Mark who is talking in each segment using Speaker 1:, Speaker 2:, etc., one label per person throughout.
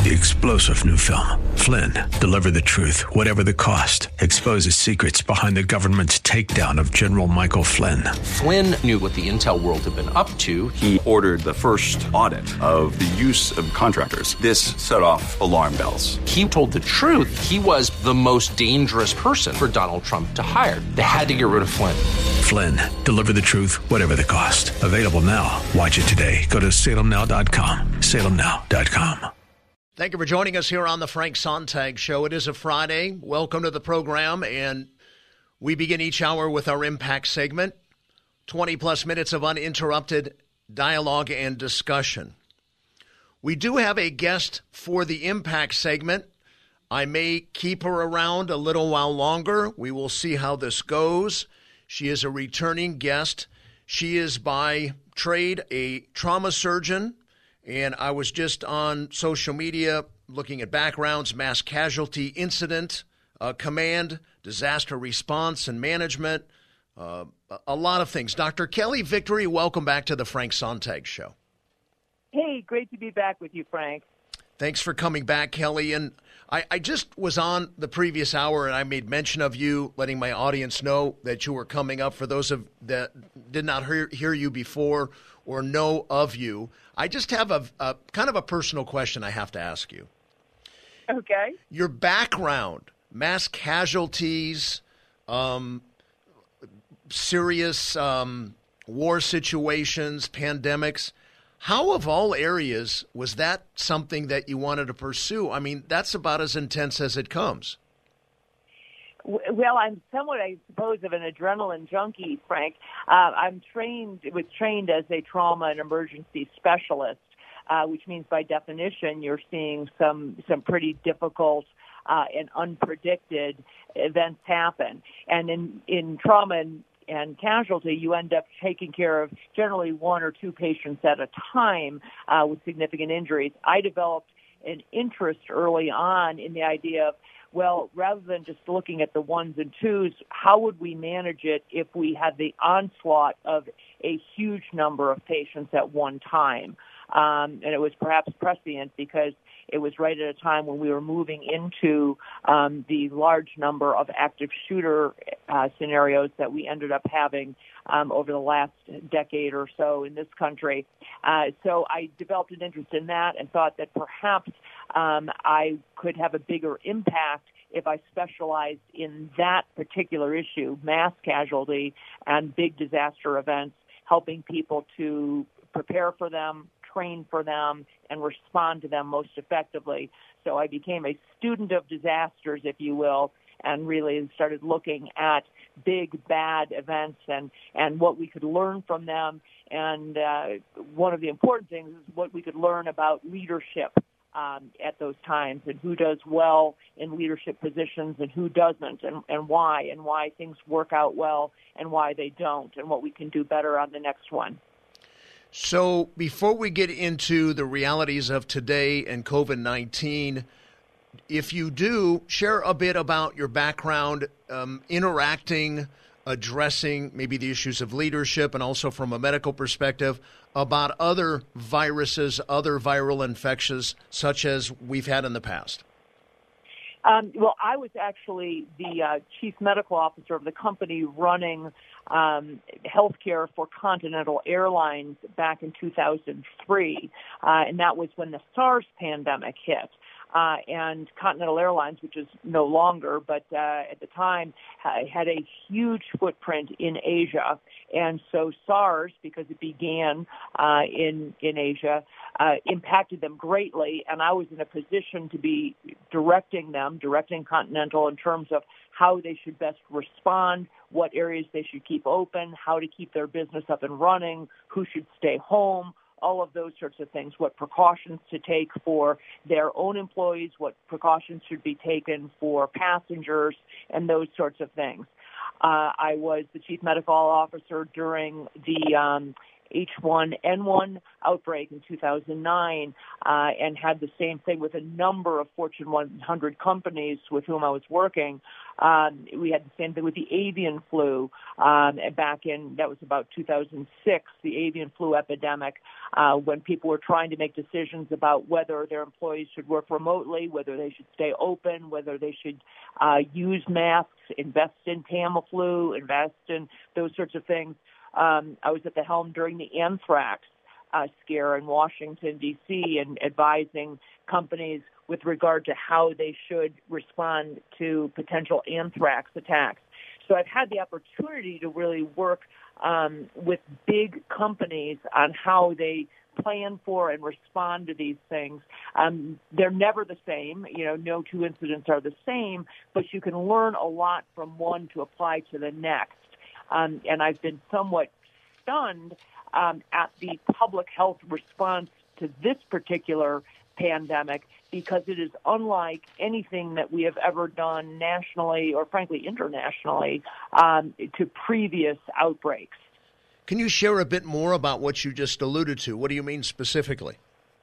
Speaker 1: The explosive new film, Flynn, deliver the truth, whatever the cost, exposes secrets behind the government's takedown of General Michael Flynn.
Speaker 2: Flynn knew what the intel world had been up to.
Speaker 3: He ordered the first audit of the use of contractors. This set off alarm bells.
Speaker 2: He told the truth. He was the most dangerous person for Donald Trump to hire. They had to get rid of Flynn.
Speaker 1: Flynn, deliver the truth, whatever the cost. Available now. Watch it today. Go to salemnow.com. salemnow.com.
Speaker 4: Thank you for joining us here on the Frank Sontag Show. It is a Friday. Welcome to the program, and we begin each hour with our Impact segment, 20-plus minutes of uninterrupted dialogue and discussion. We do have a guest for the Impact segment. I may keep her around a little while longer. We will see how this goes. She is a returning guest. She is by trade a trauma surgeon. And I was just on social media looking at backgrounds, mass casualty incident, command, disaster response and management, a lot of things. Dr. Kelly Victory, welcome back to the Frank Sontag Show.
Speaker 5: Hey, great to be back with you, Frank.
Speaker 4: Thanks for coming back, Kelly. And I just was on the previous hour, and I made mention of you, letting my audience know that you were coming up. For those that did not hear you before or know of you, I just have a kind of a personal question I have to ask you.
Speaker 5: Okay.
Speaker 4: Your background, mass casualties, serious war situations, pandemics. How, of all areas, was that something that you wanted to pursue? I mean, that's about as intense as it comes.
Speaker 5: Well, I'm somewhat, I suppose, of an adrenaline junkie, Frank. Was trained as a trauma and emergency specialist, which means by definition you're seeing some pretty difficult and unpredicted events happen. And in trauma and casualty, you end up taking care of generally one or two patients at a time with significant injuries. I developed an interest early on in the idea of, well, rather than just looking at the ones and twos, how would we manage it if we had the onslaught of a huge number of patients at one time? And it was perhaps prescient because it was right at a time when we were moving into the large number of active shooter scenarios that we ended up having over the last decade or so in this country. So I developed an interest in that and thought that perhaps I could have a bigger impact if I specialized in that particular issue, mass casualty and big disaster events, helping people to prepare for them, train for them, and respond to them most effectively. So I became a student of disasters, if you will, and really started looking at big, bad events and what we could learn from them. And one of the important things is what we could learn about leadership at those times and who does well in leadership positions and who doesn't and why things work out well and why they don't and what we can do better on the next one.
Speaker 4: So before we get into the realities of today and COVID-19, if you do, share a bit about your background, interacting, addressing maybe the issues of leadership and also from a medical perspective about other viruses, other viral infections such as we've had in the past.
Speaker 5: Well, I was actually the chief medical officer of the company running healthcare for Continental Airlines back in 2003, and that was when the SARS pandemic hit. And Continental Airlines, which is no longer, but at the time had a huge footprint in Asia. And so SARS, because it began in Asia, impacted them greatly. And I was in a position to be directing Continental in terms of how they should best respond, what areas they should keep open, how to keep their business up and running, who should stay home, all of those sorts of things, what precautions to take for their own employees, what precautions should be taken for passengers, and those sorts of things. I was the chief medical officer during the H1N1 outbreak in 2009 and had the same thing with a number of Fortune 100 companies with whom I was working. We had the same thing with the avian flu back in, that was about 2006, the avian flu epidemic, when people were trying to make decisions about whether their employees should work remotely, whether they should stay open, whether they should use masks, invest in Tamiflu, invest in those sorts of things. I was at the helm during the anthrax scare in Washington, D.C., and advising companies with regard to how they should respond to potential anthrax attacks. So I've had the opportunity to really work with big companies on how they plan for and respond to these things. They're never the same. No two incidents are the same, but you can learn a lot from one to apply to the next. And I've been somewhat stunned at the public health response to this particular pandemic, because it is unlike anything that we have ever done nationally or, frankly, internationally to previous outbreaks.
Speaker 4: Can you share a bit more about what you just alluded to? What do you mean specifically?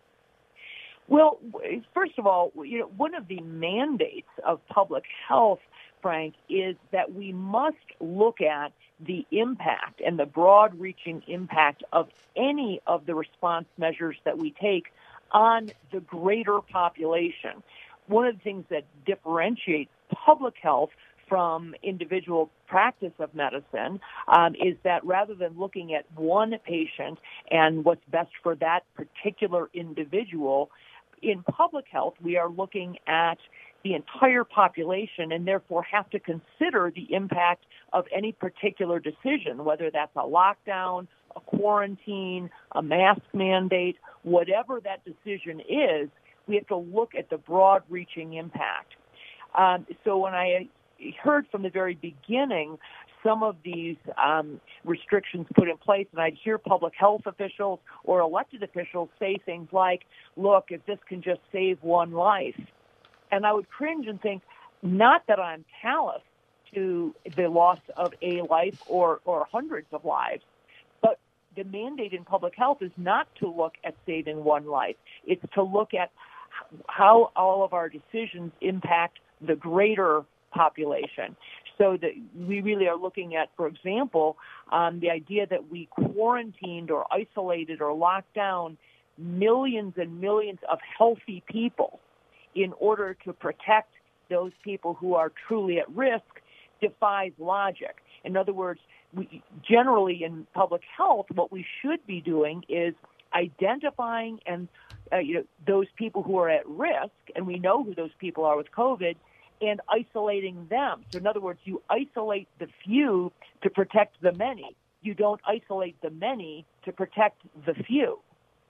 Speaker 5: Well, first of all, one of the mandates of public health, Frank, is that we must look at the impact and the broad-reaching impact of any of the response measures that we take on the greater population. One of the things that differentiates public health from individual practice of medicine is that rather than looking at one patient and what's best for that particular individual, in public health we are looking at the entire population and therefore have to consider the impact of any particular decision, whether that's a lockdown, a quarantine, a mask mandate, whatever that decision is, we have to look at the broad-reaching impact. So when I heard from the very beginning some of these restrictions put in place, and I'd hear public health officials or elected officials say things like, look, if this can just save one life. And I would cringe and think, not that I'm callous to the loss of a life or hundreds of lives, but the mandate in public health is not to look at saving one life. It's to look at how all of our decisions impact the greater population. So that we really are looking at, for example, the idea that we quarantined or isolated or locked down millions and millions of healthy people in order to protect those people who are truly at risk defies logic. In other words, generally in public health, what we should be doing is identifying and those people who are at risk, and we know who those people are with COVID, and isolating them. So in other words, you isolate the few to protect the many. You don't isolate the many to protect the few.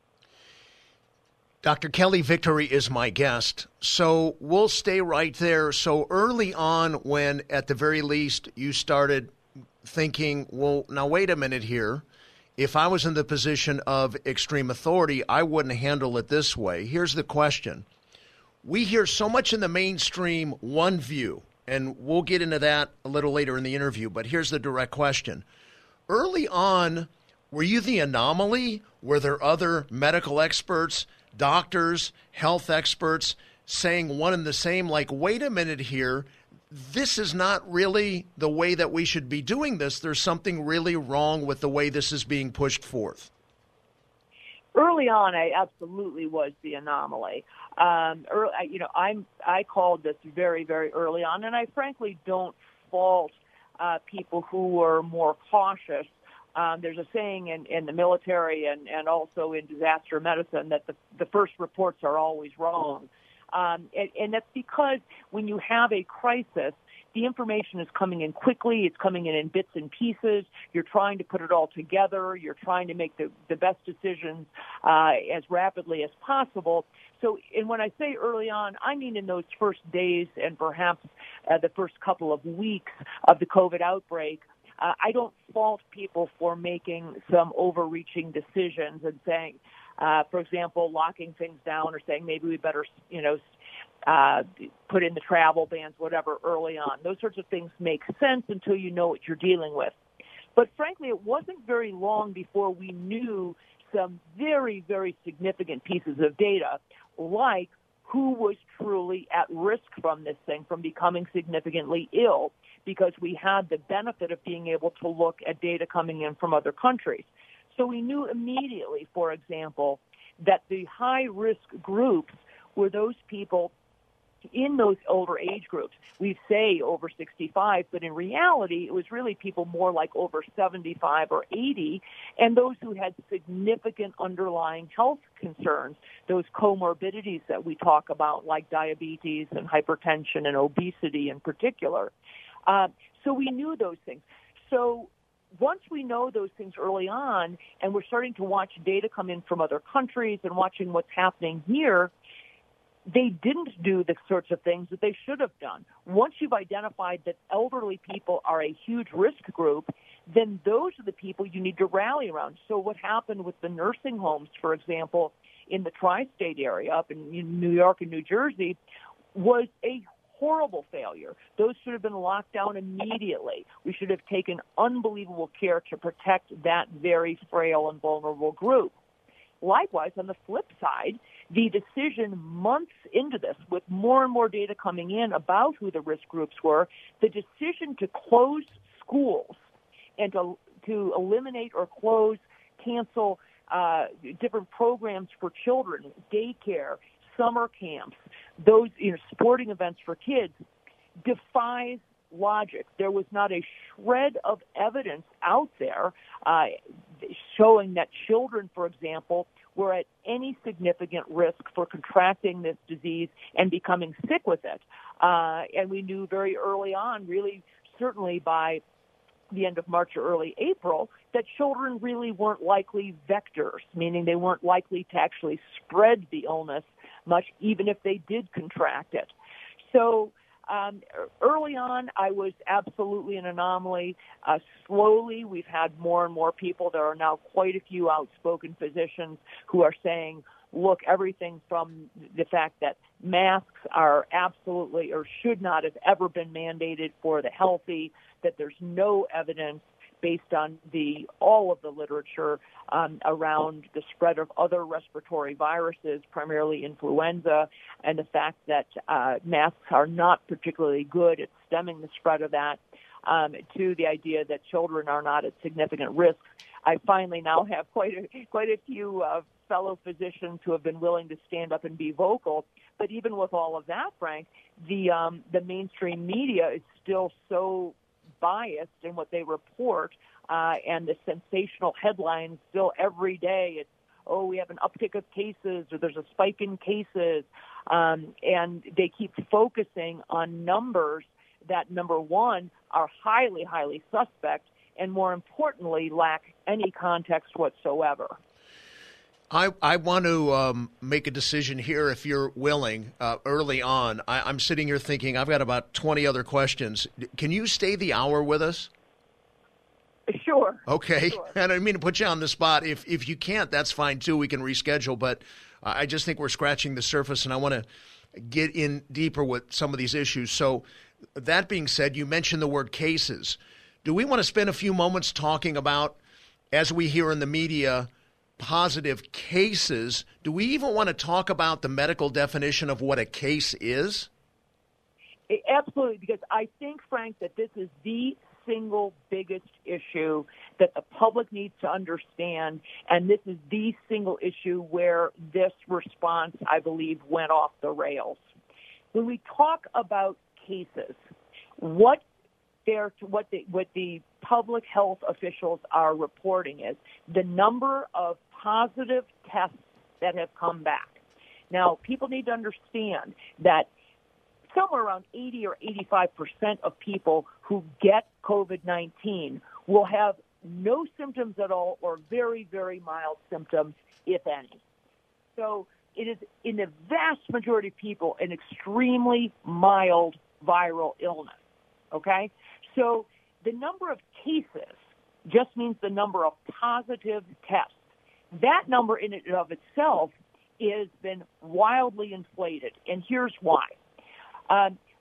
Speaker 4: Dr. Kelly Victory is my guest, so we'll stay right there. So early on when, at the very least, you started thinking, well, now wait a minute here. If I was in the position of extreme authority, I wouldn't handle it this way. Here's the question. We hear so much in the mainstream one view, and we'll get into that a little later in the interview, but here's the direct question. Early on, were you the anomaly? Were there other medical experts, doctors, health experts saying one and the same, like, wait a minute here, this is not really the way that we should be doing this. There's something really wrong with the way this is being pushed forth.
Speaker 5: Early on, I absolutely was the anomaly. I called this very, very early on, and I frankly don't fault people who were more cautious. There's a saying in the military and also in disaster medicine that the first reports are always wrong. And that's because when you have a crisis, the information is coming in quickly. It's coming in bits and pieces. You're trying to put it all together. You're trying to make the best decisions as rapidly as possible. So, and when I say early on, I mean in those first days and perhaps the first couple of weeks of the COVID outbreak. I don't fault people for making some overreaching decisions and saying, for example, locking things down or saying maybe we better, put in the travel bans, whatever, early on. Those sorts of things make sense until you know what you're dealing with. But frankly, it wasn't very long before we knew some very, very significant pieces of data, like who was truly at risk from this thing, from becoming significantly ill, because we had the benefit of being able to look at data coming in from other countries. So we knew immediately, for example, that the high-risk groups were those people in those older age groups. We say over 65, but in reality, it was really people more like over 75 or 80, and those who had significant underlying health concerns, those comorbidities that we talk about, like diabetes and hypertension and obesity in particular. So we knew those things. So once we know those things early on, and we're starting to watch data come in from other countries and watching what's happening here, they didn't do the sorts of things that they should have done. Once you've identified that elderly people are a huge risk group, then those are the people you need to rally around. So what happened with the nursing homes, for example, in the tri-state area up in New York and New Jersey, was a horrible failure. Those should have been locked down immediately. We should have taken unbelievable care to protect that very frail and vulnerable group. Likewise, on the flip side, the decision months into this, with more and more data coming in about who the risk groups were, the decision to close schools and to eliminate or close, cancel different programs for children, daycare, summer camps, those sporting events for kids, defies logic. There was not a shred of evidence out there showing that children, for example, were at any significant risk for contracting this disease and becoming sick with it. And we knew very early on, really certainly by the end of March or early April, that children really weren't likely vectors, meaning they weren't likely to actually spread the illness much, even if they did contract it. So early on, I was absolutely an anomaly. Slowly, we've had more and more people. There are now quite a few outspoken physicians who are saying, look, everything from the fact that masks are absolutely or should not have ever been mandated for the healthy, that there's no evidence based on all of the literature around the spread of other respiratory viruses, primarily influenza, and the fact that masks are not particularly good at stemming the spread of that, to the idea that children are not at significant risk. I finally now have quite a few fellow physicians who have been willing to stand up and be vocal. But even with all of that, Frank, the mainstream media is still so biased in what they report, and the sensational headlines still every day. It's, oh, we have an uptick of cases, or there's a spike in cases, and they keep focusing on numbers that, number one, are highly, highly suspect, and more importantly, lack any context whatsoever.
Speaker 4: I want to make a decision here, if you're willing, early on. I'm sitting here thinking I've got about 20 other questions. Can you stay the hour with us?
Speaker 5: Sure.
Speaker 4: Okay.
Speaker 5: Sure.
Speaker 4: And I didn't mean to put you on the spot. If you can't, that's fine, too. We can reschedule. But I just think we're scratching the surface, and I want to get in deeper with some of these issues. So that being said, you mentioned the word cases. Do we want to spend a few moments talking about, as we hear in the media, positive cases? Do we even want to talk about the medical definition of what a case is?
Speaker 5: Absolutely, because I think, Frank, that this is the single biggest issue that the public needs to understand, and this is the single issue where this response, I believe, went off the rails. When we talk about cases, what the public health officials are reporting is the number of positive tests that have come back. Now, people need to understand that somewhere around 80 or 85% of people who get COVID-19 will have no symptoms at all or very, very mild symptoms, if any. So it is, in the vast majority of people, an extremely mild viral illness, okay? So the number of cases just means the number of positive tests. That number in and of itself has been wildly inflated, and here's why.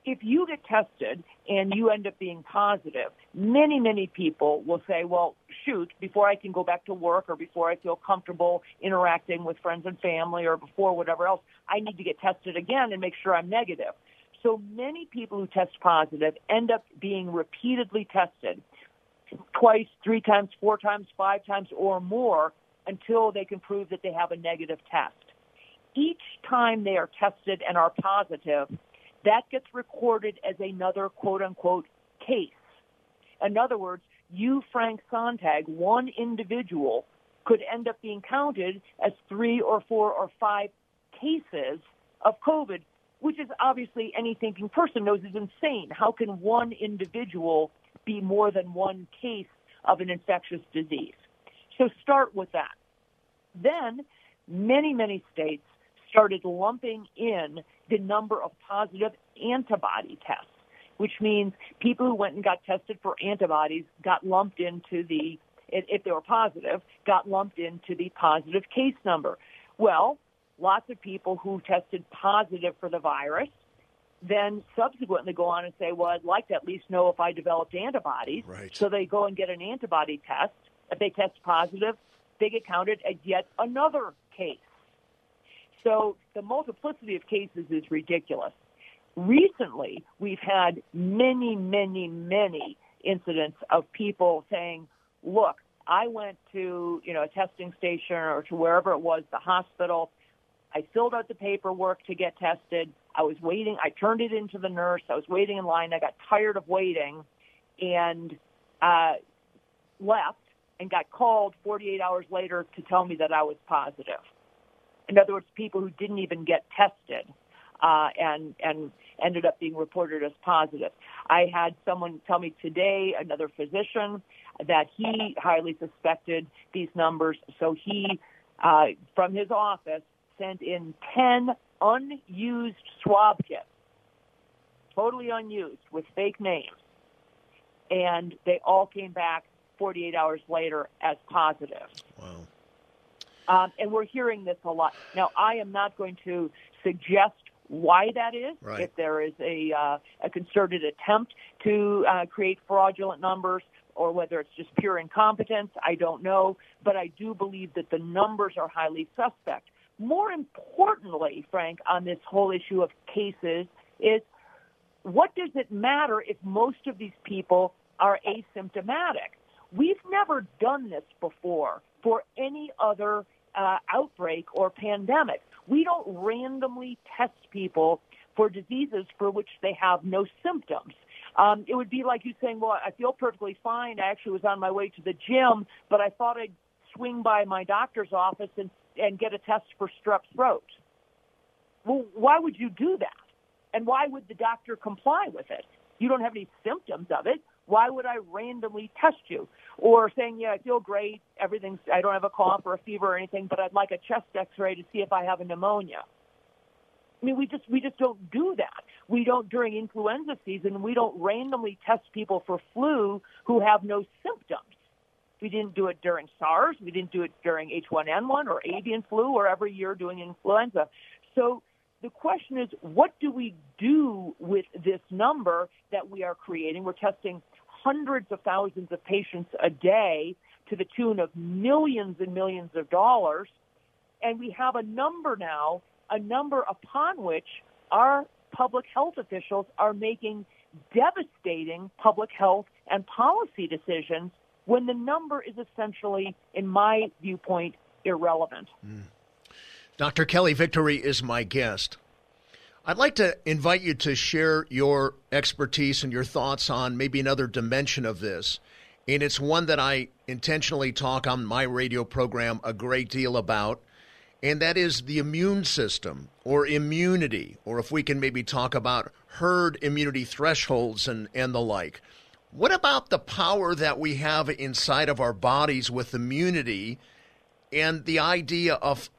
Speaker 5: if you get tested and you end up being positive, many, many people will say, well, shoot, before I can go back to work or before I feel comfortable interacting with friends and family or before whatever else, I need to get tested again and make sure I'm negative. So many people who test positive end up being repeatedly tested twice, 3 times, 4 times, 5 times or more until they can prove that they have a negative test. Each time they are tested and are positive, that gets recorded as another quote-unquote case. In other words, you, Frank Sontag, one individual, could end up being counted as 3 or 4 or 5 cases of COVID, which is obviously any thinking person knows is insane. How can one individual be more than one case of an infectious disease? So start with that. Then many, many states started lumping in the number of positive antibody tests, which means people who went and got tested for antibodies got lumped into the, if they were positive, got lumped into the positive case number. Well, lots of people who tested positive for the virus then subsequently go on and say, well, I'd like to at least know if I developed antibodies.
Speaker 4: Right.
Speaker 5: So they go and get an antibody test. If they test positive, they get counted as yet another case. So the multiplicity of cases is ridiculous. Recently, we've had many, many, many incidents of people saying, look, I went to, a testing station or to wherever it was, the hospital. I filled out the paperwork to get tested. I was waiting. I turned it into the nurse. I was waiting in line. I got tired of waiting and left and got called 48 hours later to tell me that I was positive. In other words, people who didn't even get tested and ended up being reported as positive. I had someone tell me today, another physician, that he highly suspected these numbers. So he, from his office, sent in 10 unused swab kits, totally unused, with fake names. And they all came back 48 hours later as positive.
Speaker 4: Wow.
Speaker 5: And we're hearing this a lot. Now, I am not going to suggest why that is,
Speaker 4: right,
Speaker 5: if there is a concerted attempt to create fraudulent numbers or whether it's just pure incompetence. I don't know. But I do believe that the numbers are highly suspect. More importantly, Frank, on this whole issue of cases is what does it matter if most of these people are asymptomatic? We've never done this before for any other outbreak or pandemic. We don't randomly test people for diseases for which they have no symptoms. It would be like you saying, well, I feel perfectly fine. I actually was on my way to the gym, but I thought I'd swing by my doctor's office and get a test for strep throat. Well, why would you do that? And why would the doctor comply with it? You don't have any symptoms of it. Why would I randomly test you? Or saying, yeah, I feel great, I don't have a cough or a fever or anything, but I'd like a chest x-ray to see if I have a pneumonia. I mean, we just don't do that. We don't, during influenza season, we don't randomly test people for flu who have no symptoms. We didn't do it during SARS. We didn't do it during H1N1 or avian flu or every year doing influenza. So the question is, what do we do with this number that we are creating? We're testing hundreds of thousands of patients a day to the tune of millions and millions of dollars. And we have a number now, a number upon which our public health officials are making devastating public health and policy decisions when the number is essentially, in my viewpoint, irrelevant.
Speaker 4: Dr. Kelly Victory is my guest. I'd like to invite you to share your expertise and your thoughts on maybe another dimension of this. And it's one that I intentionally talk on my radio program a great deal about, and that is the immune system or immunity, or if we can maybe talk about herd immunity thresholds and the like. What about the power that we have inside of our bodies with immunity and the idea of,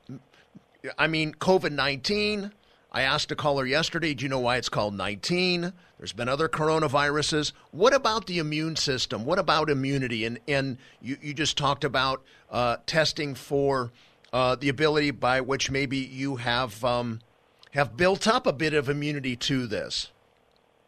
Speaker 4: COVID-19? I asked a caller yesterday, do you know why it's called 19? There's been other coronaviruses. What about the immune system? What about immunity? And you just talked about testing for the ability by which maybe you have built up a bit of immunity to this.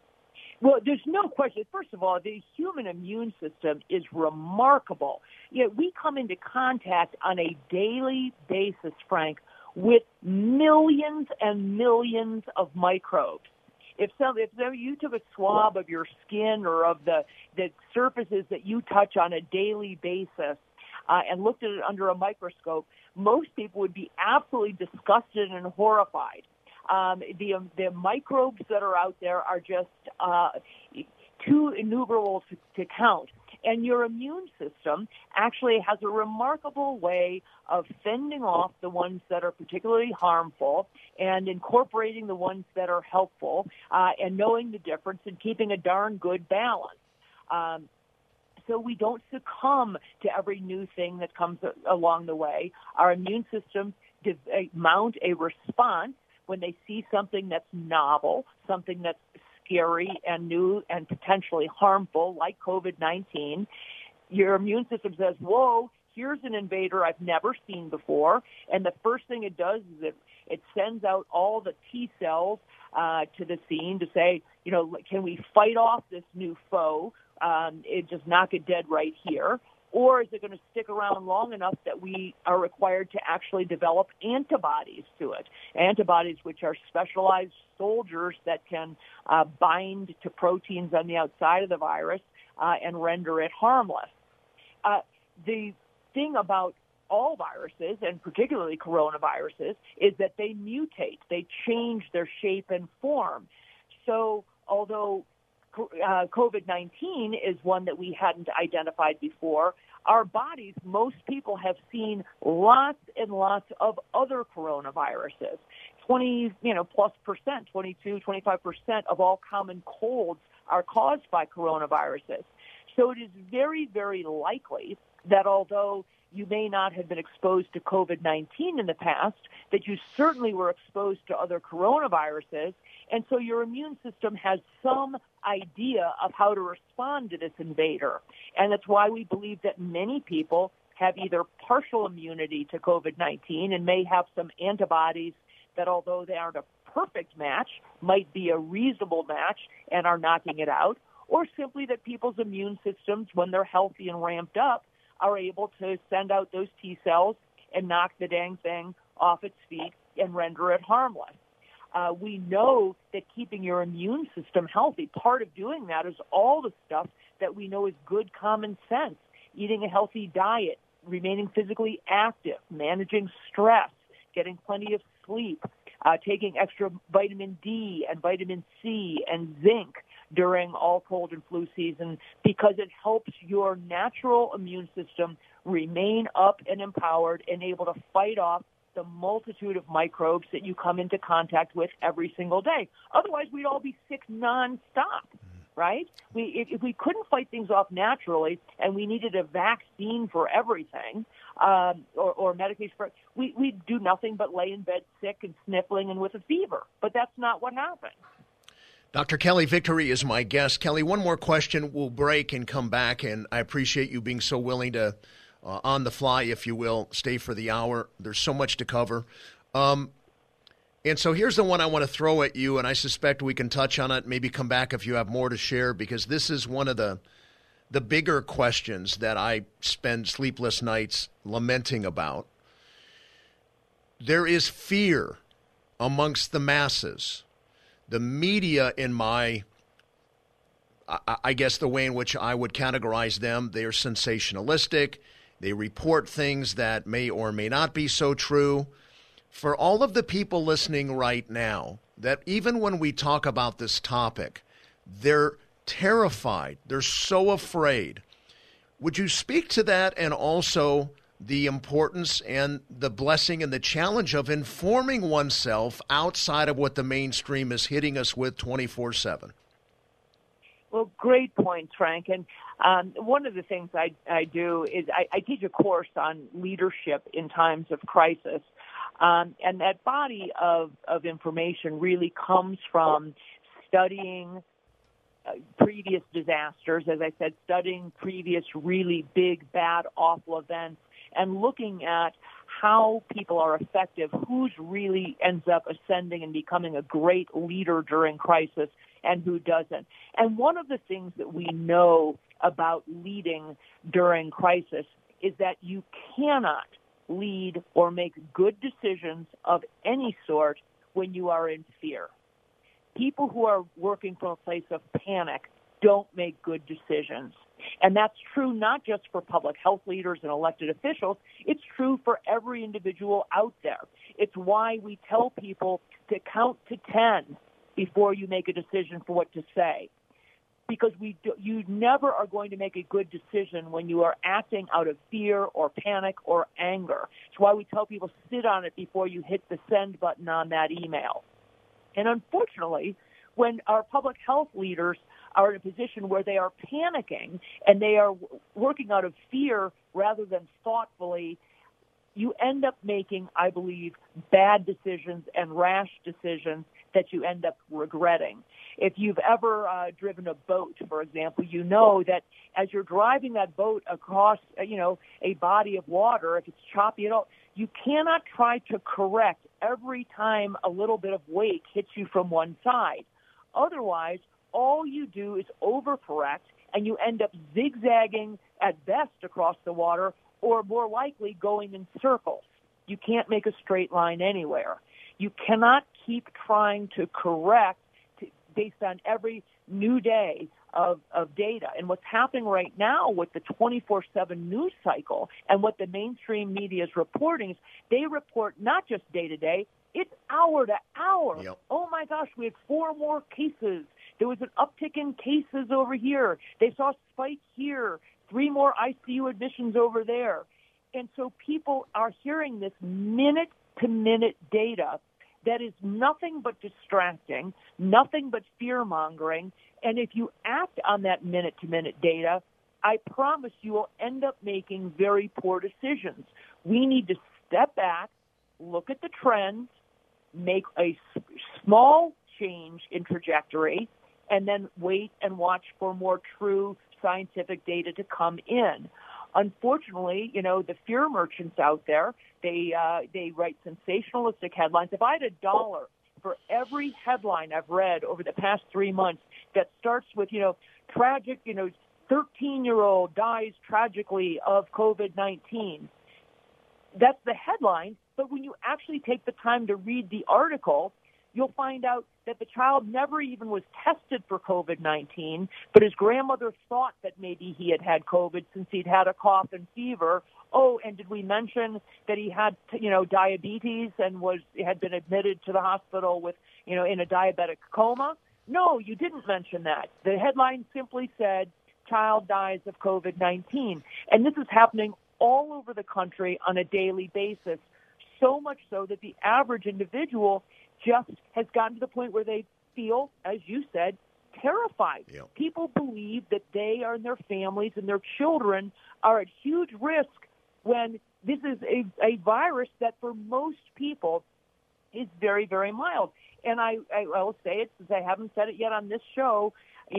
Speaker 5: Well, there's no question. First of all, the human immune system is remarkable. We come into contact on a daily basis, Frank, with millions and millions of microbes. If you took a swab of your skin or of the surfaces that you touch on a daily basis and looked at it under a microscope, most people would be absolutely disgusted and horrified. The microbes that are out there are just too innumerable to count. And your immune system actually has a remarkable way of fending off the ones that are particularly harmful and incorporating the ones that are helpful and knowing the difference and keeping a darn good balance. So we don't succumb to every new thing that comes along the way. Our immune systems mount a response when they see something that's novel, something that's scary and new and potentially harmful, like COVID-19. Your immune system says, whoa, here's an invader I've never seen before. And the first thing it does is it sends out all the T cells to the scene to say, can we fight off this new foe? It just knock it dead right here. Or is it going to stick around long enough that we are required to actually develop antibodies to it? Antibodies which are specialized soldiers that can bind to proteins on the outside of the virus and render it harmless. The thing about all viruses, and particularly coronaviruses, is that they mutate. They change their shape and form. So although COVID-19 is one that we hadn't identified before, our bodies, most people have seen lots and lots of other coronaviruses. 25% of all common colds are caused by coronaviruses. So it is very, very likely that although you may not have been exposed to COVID-19 in the past, that you certainly were exposed to other coronaviruses, and so your immune system has some idea of how to respond to this invader. And that's why we believe that many people have either partial immunity to COVID-19 and may have some antibodies that, although they aren't a perfect match, might be a reasonable match and are knocking it out, or simply that people's immune systems, when they're healthy and ramped up, are able to send out those T cells and knock the dang thing off its feet and render it harmless. We know that keeping your immune system healthy, part of doing that is all the stuff that we know is good common sense: eating a healthy diet, remaining physically active, managing stress, getting plenty of sleep, taking extra vitamin D and vitamin C and zinc during all cold and flu season, because it helps your natural immune system remain up and empowered and able to fight off the multitude of microbes that you come into contact with every single day. Otherwise, we'd all be sick nonstop, right? If we couldn't fight things off naturally and we needed a vaccine for everything or medication for it, we'd do nothing but lay in bed sick and sniffling and with a fever. But that's not what happened.
Speaker 4: Dr. Kelly Victory is my guest. Kelly, one more question. We'll break and come back, and I appreciate you being so willing to, on the fly, if you will, stay for the hour. There's so much to cover. And so here's the one I want to throw at you, and I suspect we can touch on it, maybe come back if you have more to share, because this is one of the bigger questions that I spend sleepless nights lamenting about. There is fear amongst the masses. The media, in I guess the way in which I would categorize them, they are sensationalistic. They report things that may or may not be so true. For all of the people listening right now, that even when we talk about this topic, they're terrified. They're so afraid. Would you speak to that, and also the importance and the blessing and the challenge of informing oneself outside of what the mainstream is hitting us with 24/7?
Speaker 5: Well, great points, Frank. And one of the things I do is I teach a course on leadership in times of crisis. And that body of information really comes from studying previous disasters, as I said, studying previous really big, bad, awful events, and looking at how people are effective, who's really ends up ascending and becoming a great leader during crisis and who doesn't. And one of the things that we know about leading during crisis is that you cannot lead or make good decisions of any sort when you are in fear. People who are working from a place of panic don't make good decisions. And that's true not just for public health leaders and elected officials. It's true for every individual out there. It's why we tell people to count to 10 before you make a decision for what to say. Because you never are going to make a good decision when you are acting out of fear or panic or anger. It's why we tell people sit on it before you hit the send button on that email. And unfortunately, when our public health leaders are in a position where they are panicking and they are working out of fear rather than thoughtfully, you end up making, I believe, bad decisions and rash decisions that you end up regretting. If you've ever driven a boat, for example, you know that as you're driving that boat across, a body of water, if it's choppy at all, you cannot try to correct every time a little bit of wake hits you from one side. Otherwise, all you do is overcorrect, and you end up zigzagging at best across the water, or more likely going in circles. You can't make a straight line anywhere. You cannot keep trying to correct based on every new day of data. And what's happening right now with the 24/7 news cycle and what the mainstream media is reporting is they report not just day to day, it's hour to hour.
Speaker 4: Yep.
Speaker 5: Oh my gosh, we had 4 more cases. There was an uptick in cases over here. They saw a spike here, 3 more ICU admissions over there. And so people are hearing this minute-to-minute data that is nothing but distracting, nothing but fear-mongering. And if you act on that minute-to-minute data, I promise you will end up making very poor decisions. We need to step back, look at the trends, make a small change in trajectory, and then wait and watch for more true scientific data to come in. Unfortunately, the fear merchants out there, they write sensationalistic headlines. If I had $1 for every headline I've read over the past 3 months that starts with, tragic, 13-year-old dies tragically of COVID-19, that's the headline. But when you actually take the time to read the article, you'll find out that the child never even was tested for COVID-19, but his grandmother thought that maybe he had had COVID since he'd had a cough and fever. Oh, and did we mention that he had, diabetes and had been admitted to the hospital with, in a diabetic coma? No, you didn't mention that. The headline simply said, child dies of COVID-19. And this is happening all over the country on a daily basis, so much so that the average individual just has gotten to the point where they feel, as you said, terrified.
Speaker 4: Yep.
Speaker 5: People believe that they and their families and their children are at huge risk when this is a virus that for most people is very, very mild. And I will say it since I haven't said it yet on this show,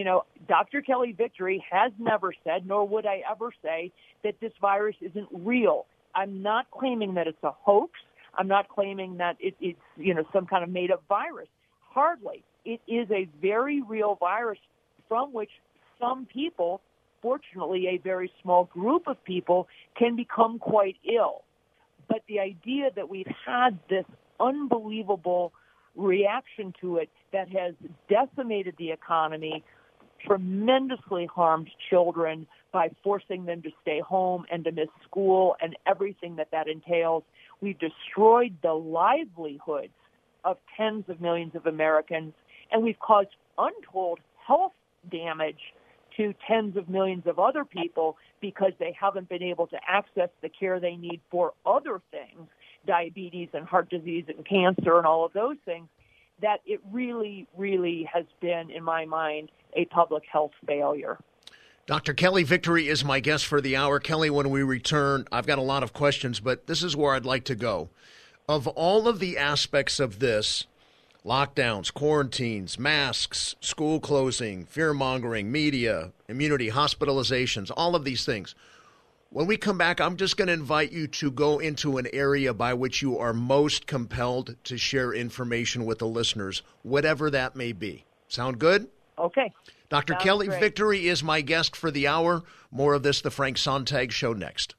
Speaker 5: Dr. Kelly Victory has never said, nor would I ever say, that this virus isn't real. I'm not claiming that it's a hoax. I'm not claiming that it's some kind of made-up virus. Hardly. It is a very real virus from which some people, fortunately a very small group of people, can become quite ill. But the idea that we've had this unbelievable reaction to it that has decimated the economy, tremendously harmed children by forcing them to stay home and to miss school and everything that entails. We've destroyed the livelihoods of tens of millions of Americans, and we've caused untold health damage to tens of millions of other people because they haven't been able to access the care they need for other things, diabetes and heart disease and cancer and all of those things, that it really, really has been, in my mind, a public health failure.
Speaker 4: Dr. Kelly Victory is my guest for the hour. Kelly, when we return, I've got a lot of questions, but this is where I'd like to go. Of all of the aspects of this, lockdowns, quarantines, masks, school closing, fear-mongering, media, immunity, hospitalizations, all of these things, When we come back, I'm just going to invite you to go into an area by which you are most compelled to share information with the listeners, whatever that may be. Sound good?
Speaker 5: Okay.
Speaker 4: Dr.
Speaker 5: Sounds
Speaker 4: Kelly
Speaker 5: great.
Speaker 4: Victory is my guest for the hour. More of this, The Frank Sontag Show, next.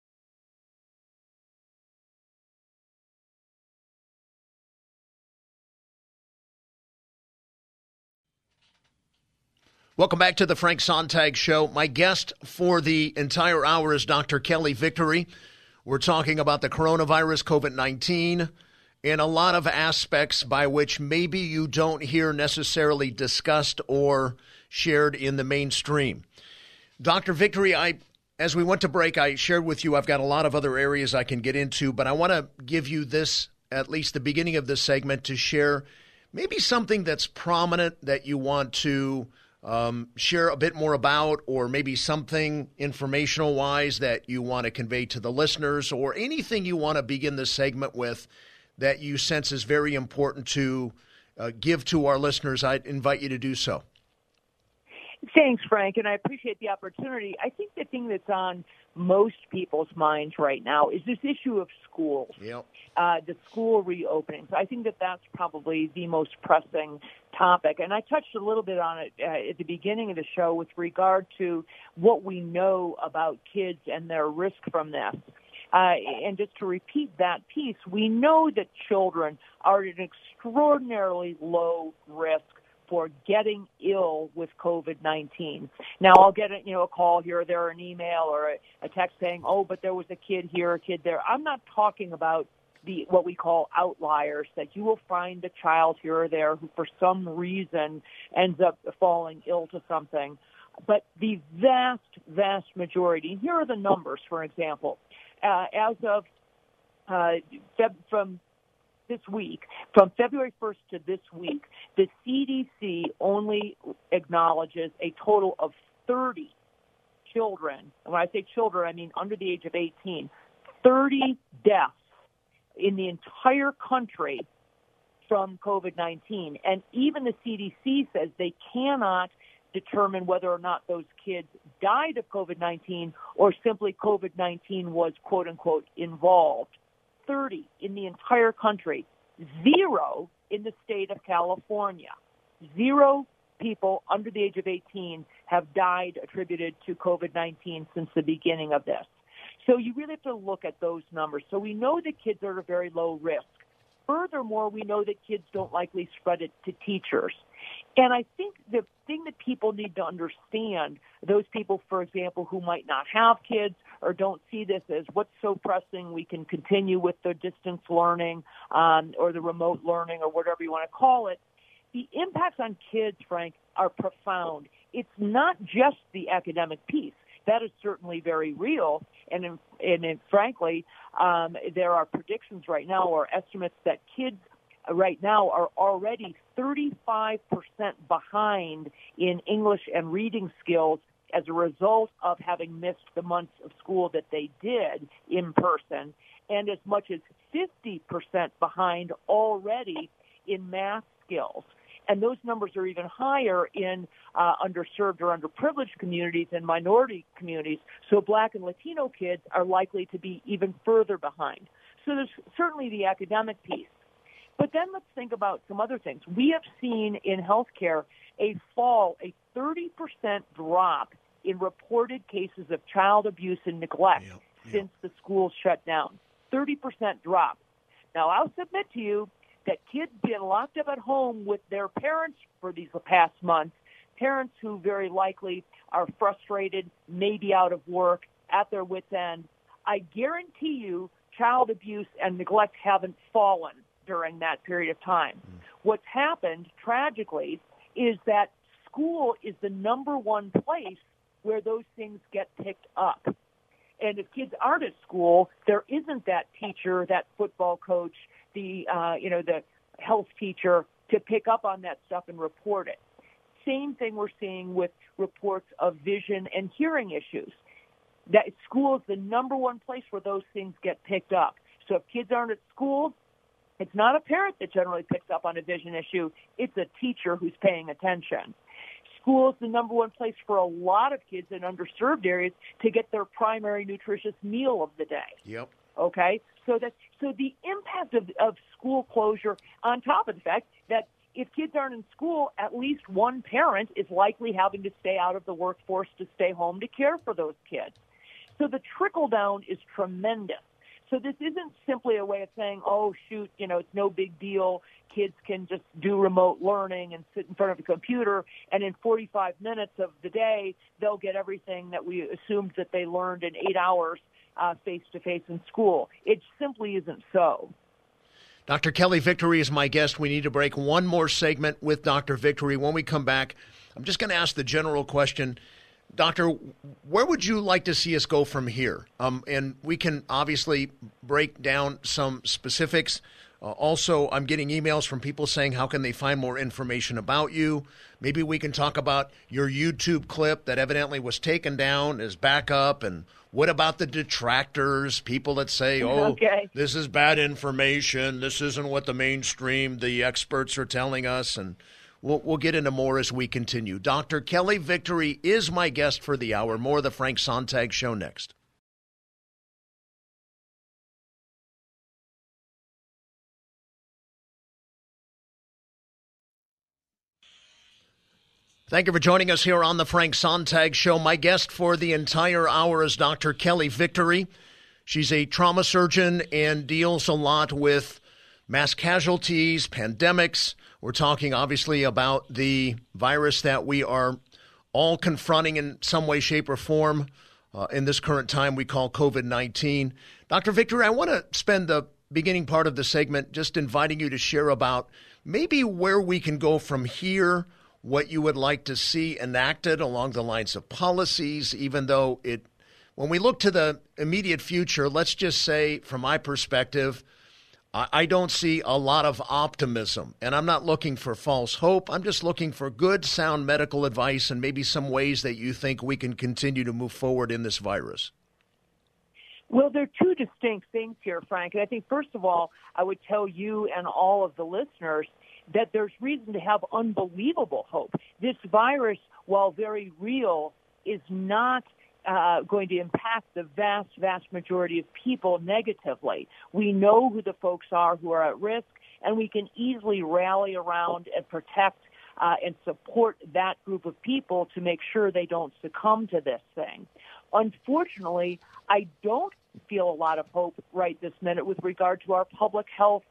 Speaker 4: Welcome back to the Frank Sontag Show. My guest for the entire hour is Dr. Kelly Victory. We're talking about the coronavirus, COVID-19, and a lot of aspects by which maybe you don't hear necessarily discussed or shared in the mainstream. Dr. Victory, as we went to break, I shared with you I've got a lot of other areas I can get into, but I want to give you this, at least the beginning of this segment, to share maybe something that's prominent that you want to share a bit more about, or maybe something informational-wise that you want to convey to the listeners, or anything you want to begin this segment with that you sense is very important to give to our listeners. I'd invite you to do so.
Speaker 5: Thanks, Frank, and I appreciate the opportunity. I think the thing that's on most people's minds right now is this issue of schools, the school reopening. So I think that that's probably the most pressing topic. And I touched a little bit on it at the beginning of the show with regard to what we know about kids and their risk from this. And just to repeat that piece, we know that children are at an extraordinarily low risk for getting ill with COVID-19. Now, I'll get a call here or there, an email or a text saying, oh, but there was a kid here, a kid there. I'm not talking about what we call outliers, that you will find a child here or there who for some reason ends up falling ill to something. But the vast, vast majority, here are the numbers, for example. As of from this week, from February 1st to this week, the CDC only acknowledges a total of 30 children. And when I say children, I mean under the age of 18, 30 deaths in the entire country from COVID-19. And even the CDC says they cannot determine whether or not those kids died of COVID-19 or simply COVID-19 was, quote unquote, involved. 30 in the entire country, 0 in the state of California. 0 people under the age of 18 have died attributed to COVID-19 since the beginning of this. So you really have to look at those numbers. So we know that kids are at a very low risk. Furthermore, we know that kids don't likely spread it to teachers. And I think the thing that people need to understand, those people, for example, who might not have kids or don't see this as what's so pressing, we can continue with the distance learning or the remote learning or whatever you want to call it, the impacts on kids, Frank, are profound. It's not just the academic piece. That is certainly very real. And frankly, there are predictions right now or estimates that kids right now are already 35% behind in English and reading skills as a result of having missed the months of school that they did in person, and as much as 50% behind already in math skills. And those numbers are even higher in underserved or underprivileged communities and minority communities. So Black and Latino kids are likely to be even further behind. So there's certainly the academic piece. But then let's think about some other things. We have seen in healthcare a 30% drop in reported cases of child abuse and neglect since the schools shut down. 30% drop. Now, I'll submit to you that kids being locked up at home with their parents for these past months, parents who very likely are frustrated, maybe out of work, at their wits' end, I guarantee you child abuse and neglect haven't fallen during that period of time. What's happened, tragically, is that school is the number one place where those things get picked up. And if kids aren't at school, there isn't that teacher, that football coach, the health teacher to pick up on that stuff and report it. Same thing we're seeing with reports of vision and hearing issues. That school is the number one place where those things get picked up. So if kids aren't at school, it's not a parent that generally picks up on a vision issue. It's a teacher who's paying attention. School is the number one place for a lot of kids in underserved areas to get their primary nutritious meal of the day.
Speaker 4: Yep.
Speaker 5: Okay? So the impact of school closure, on top of the fact that if kids aren't in school, at least one parent is likely having to stay out of the workforce to stay home to care for those kids. So the trickle down is tremendous. So this isn't simply a way of saying, oh, shoot, it's no big deal. Kids can just do remote learning and sit in front of a computer, and in 45 minutes of the day, they'll get everything that we assumed that they learned in 8 hours face-to-face in school. It simply isn't so.
Speaker 4: Dr. Kelly Victory is my guest. We need to break one more segment with Dr. Victory. When we come back, I'm just going to ask the general question. Doctor, where would you like to see us go from here? And we can obviously break down some specifics. Also, I'm getting emails from people saying, how can they find more information about you? Maybe we can talk about your YouTube clip that evidently was taken down as backup. And what about the detractors, people that say, This is bad information. This isn't what the experts are telling us. And we'll get into more as we continue. Dr. Kelly Victory is my guest for the hour. More of the Frank Sontag Show next. Thank you for joining us here on the Frank Sontag Show. My guest for the entire hour is Dr. Kelly Victory. She's a trauma surgeon and deals a lot with mass casualties, pandemics. We're talking, obviously, about the virus that we are all confronting in some way, shape, or form in this current time we call COVID-19. Dr. Victory, I want to spend the beginning part of the segment just inviting you to share about maybe where we can go from here, what you would like to see enacted along the lines of policies, even though when we look to the immediate future, let's just say, from my perspective, I don't see a lot of optimism, and I'm not looking for false hope. I'm just looking for good, sound medical advice and maybe some ways that you think we can continue to move forward in this virus.
Speaker 5: Well, there are two distinct things here, Frank. And I think, first of all, I would tell you and all of the listeners that there's reason to have unbelievable hope. This virus, while very real, is not going to impact the vast, vast majority of people negatively. We know who the folks are who are at risk, and we can easily rally around and protect and support that group of people to make sure they don't succumb to this thing. Unfortunately, I don't feel a lot of hope right this minute with regard to our public health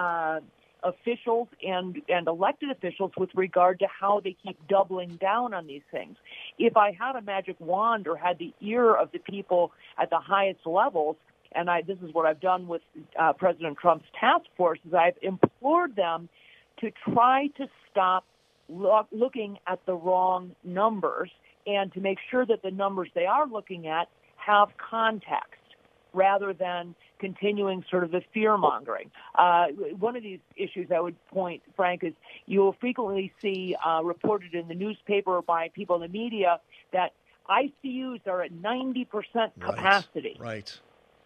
Speaker 5: officials and elected officials with regard to how they keep doubling down on these things. If I had a magic wand or had the ear of the people at the highest levels, and this is what I've done with President Trump's task force, is I've implored them to try to stop looking at the wrong numbers and to make sure that the numbers they are looking at have context rather than continuing sort of the fear-mongering. One of these issues I would point, Frank, is you will frequently see reported in the newspaper by people in the media that ICUs are at 90% capacity.
Speaker 4: Right.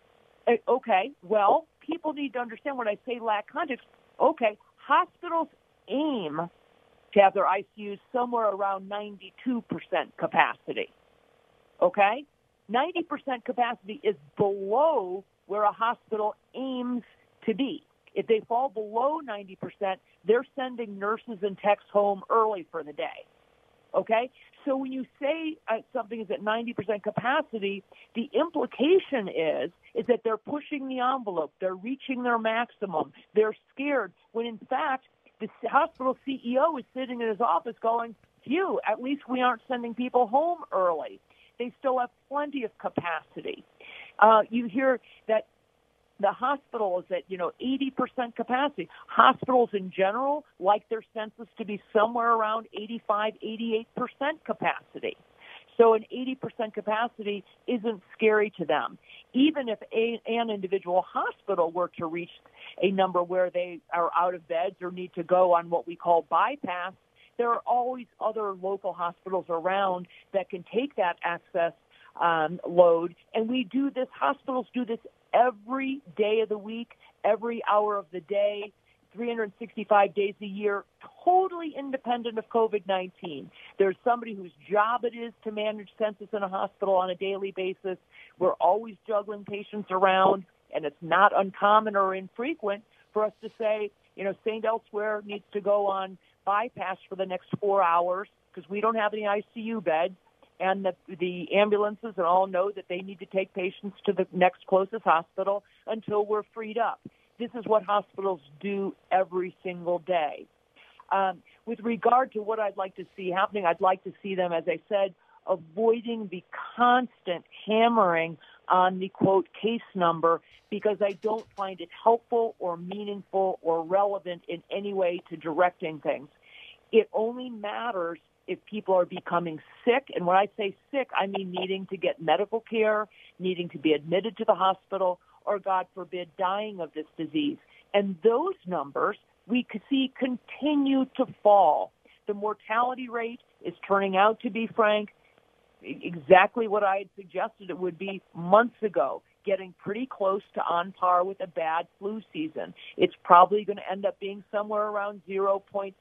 Speaker 5: Okay, well, people need to understand when I say lack context. Okay, hospitals aim to have their ICUs somewhere around 92% capacity. Okay? 90% capacity is below where a hospital aims to be. If they fall below 90%, they're sending nurses and techs home early for the day. Okay? So when you say something is at 90% capacity, the implication is that they're pushing the envelope, they're reaching their maximum, they're scared, when in fact the hospital CEO is sitting in his office going, phew, at least we aren't sending people home early. They still have plenty of capacity. You hear that the hospital is at, 80% capacity. Hospitals in general like their census to be somewhere around 85, 88% capacity. So an 80% capacity isn't scary to them. Even if an individual hospital were to reach a number where they are out of beds or need to go on what we call bypass, there are always other local hospitals around that can take that access load. And hospitals do this every day of the week, every hour of the day. 365 days a year, totally independent of COVID-19. There's somebody whose job it is to manage census in a hospital on a daily basis. We're always juggling patients around, and it's not uncommon or infrequent for us to say, St. Elsewhere needs to go on bypass for the next 4 hours because we don't have any ICU beds, and the ambulances and all know that they need to take patients to the next closest hospital until we're freed up. This is what hospitals do every single day. With regard to what I'd like to see happening, I'd like to see them, as I said, avoiding the constant hammering on the, quote, case number, because I don't find it helpful or meaningful or relevant in any way to directing things. It only matters if people are becoming sick. And when I say sick, I mean needing to get medical care, needing to be admitted to the hospital, or, God forbid, dying of this disease. And those numbers we could see continue to fall. The mortality rate is turning out to be, Frank, exactly what I had suggested it would be months ago, getting pretty close to on par with a bad flu season. It's probably going to end up being somewhere around 0.6%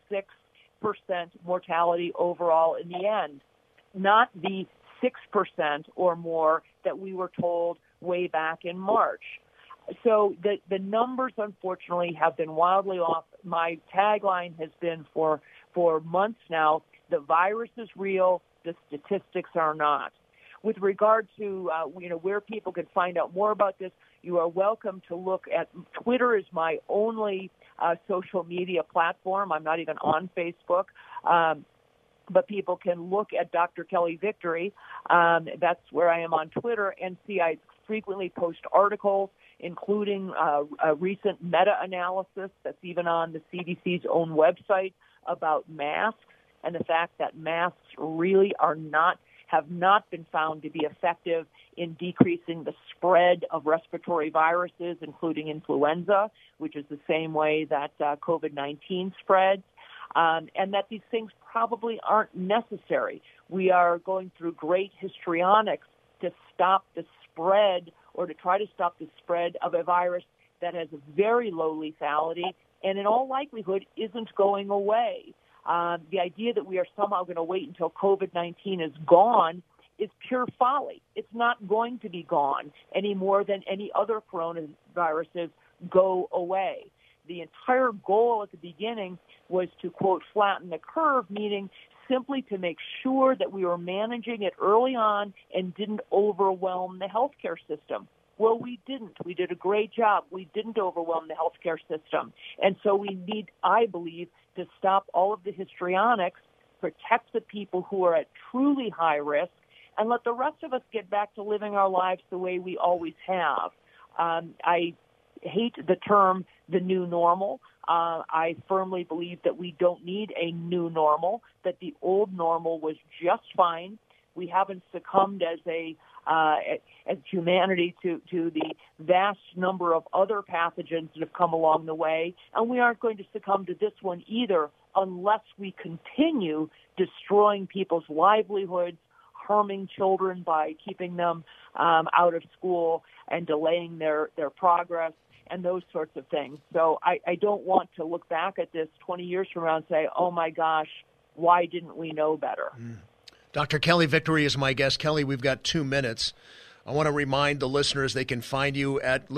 Speaker 5: mortality overall in the end, not the 6% or more that we were told way back in March. So the numbers, unfortunately, have been wildly off. My tagline has been for months now, the virus is real, the statistics are not. With regard to where people can find out more about this, you are welcome to look at Twitter is my only social media platform. I'm not even on Facebook. But people can look at Dr. Kelly Victory. That's where I am on Twitter, and see I frequently post articles, including a recent meta-analysis that's even on the CDC's own website about masks and the fact that masks really have not been found to be effective in decreasing the spread of respiratory viruses, including influenza, which is the same way that COVID-19 spreads, and that these things probably aren't necessary. We are going through great histrionics to stop the spread, or to try to stop the spread of a virus that has a very low lethality and in all likelihood isn't going away. The idea that we are somehow going to wait until COVID-19 is gone is pure folly. It's not going to be gone any more than any other coronaviruses go away. The entire goal at the beginning was to, quote, flatten the curve, meaning simply to make sure that we were managing it early on and didn't overwhelm the healthcare system. Well, we didn't. We did a great job. We didn't overwhelm the healthcare system. And so we need, I believe, to stop all of the histrionics, protect the people who are at truly high risk, and let the rest of us get back to living our lives the way we always have. I hate the term the new normal. I firmly believe that we don't need a new normal, that the old normal was just fine. We haven't succumbed as humanity to the vast number of other pathogens that have come along the way, and we aren't going to succumb to this one either unless we continue destroying people's livelihoods, harming children by keeping them out of school and delaying their progress, and those sorts of things. So I don't want to look back at this 20 years from now and say, oh, my gosh, why didn't we know better?
Speaker 4: Dr. Kelly Victory is my guest. Kelly, we've got 2 minutes. I want to remind the listeners they can find you at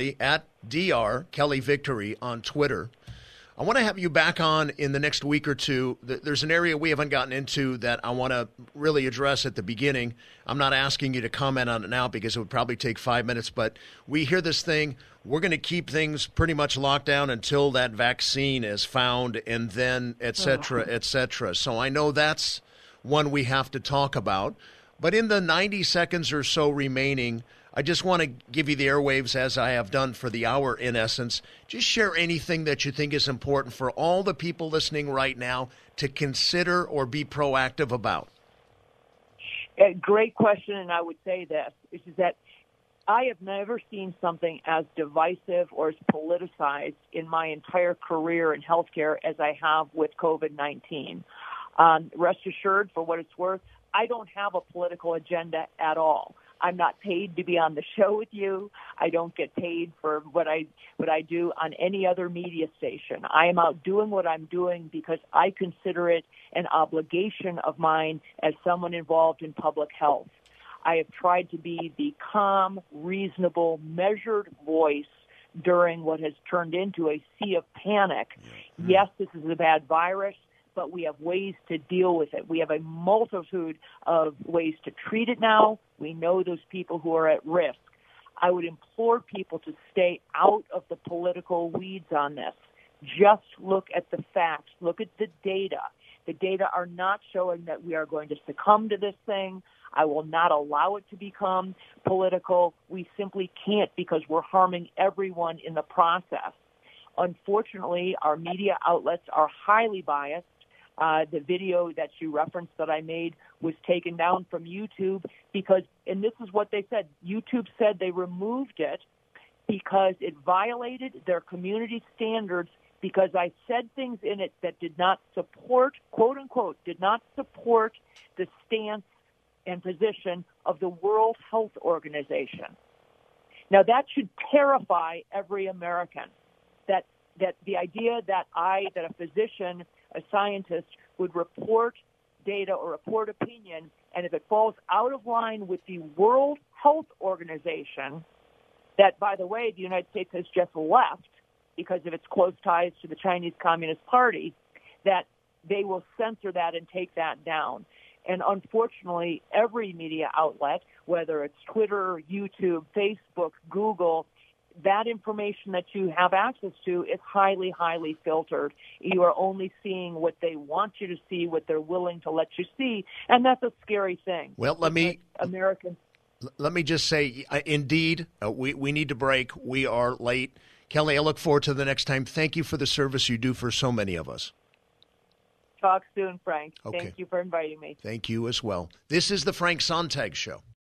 Speaker 4: Dr. Kelly Victory on Twitter. I want to have you back on in the next week or two. There's an area we haven't gotten into that I want to really address at the beginning. I'm not asking you to comment on it now because it would probably take 5 minutes, but we hear this thing. We're going to keep things pretty much locked down until that vaccine is found, and then et cetera, et cetera. So I know that's one we have to talk about. But in the 90 seconds or so remaining, I just want to give you the airwaves, as I have done for the hour, in essence. Just share anything that you think is important for all the people listening right now to consider or be proactive about.
Speaker 5: Great question, and I would say this, which is that I have never seen something as divisive or as politicized in my entire career in healthcare as I have with COVID-19. Rest assured, for what it's worth, I don't have a political agenda at all. I'm not paid to be on the show with you. I don't get paid for what I do on any other media station. I am out doing what I'm doing because I consider it an obligation of mine as someone involved in public health. I have tried to be the calm, reasonable, measured voice during what has turned into a sea of panic. Yes, this is a bad virus, but we have ways to deal with it. We have a multitude of ways to treat it now. We know those people who are at risk. I would implore people to stay out of the political weeds on this. Just look at the facts. Look at the data. The data are not showing that we are going to succumb to this thing. I will not allow it to become political. We simply can't because we're harming everyone in the process. Unfortunately, our media outlets are highly biased. The video that you referenced that I made was taken down from YouTube because, and this is what they said, YouTube said they removed it because it violated their community standards because I said things in it that did not support, quote unquote, did not support the stance and position of the World Health Organization. Now that should terrify every American, that the idea that a physician, a scientist, would report data or report opinion, and if it falls out of line with the World Health Organization, that, by the way, the United States has just left because of its close ties to the Chinese Communist Party, that they will censor that and take that down. And unfortunately, every media outlet, whether it's Twitter, YouTube, Facebook, Google, that information that you have access to is highly, highly filtered. You are only seeing what they want you to see, what they're willing to let you see, and that's a scary thing.
Speaker 4: Well, let me just say, indeed, we need to break. We are late. Kelly, I look forward to the next time. Thank you for the service you do for so many of us.
Speaker 5: Talk soon, Frank.
Speaker 4: Okay.
Speaker 5: Thank you for inviting me.
Speaker 4: Thank you as well. This is the Frank Sontag Show.